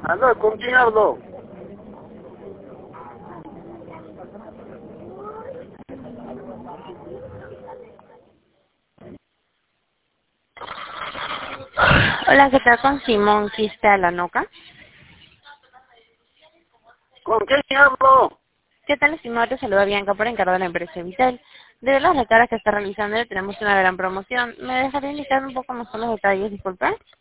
Aló, ¿con quién hablo? Hola, ¿qué tal con Simón Quista Lanoca? ¿Con quién hablo? ¿Qué tal, estimado? Te saluda Bianca por encargo de la empresa Vital. De las recargas que está realizando, tenemos una gran promoción. ¿Me dejaría indicar un poco más son los detalles, disculpa?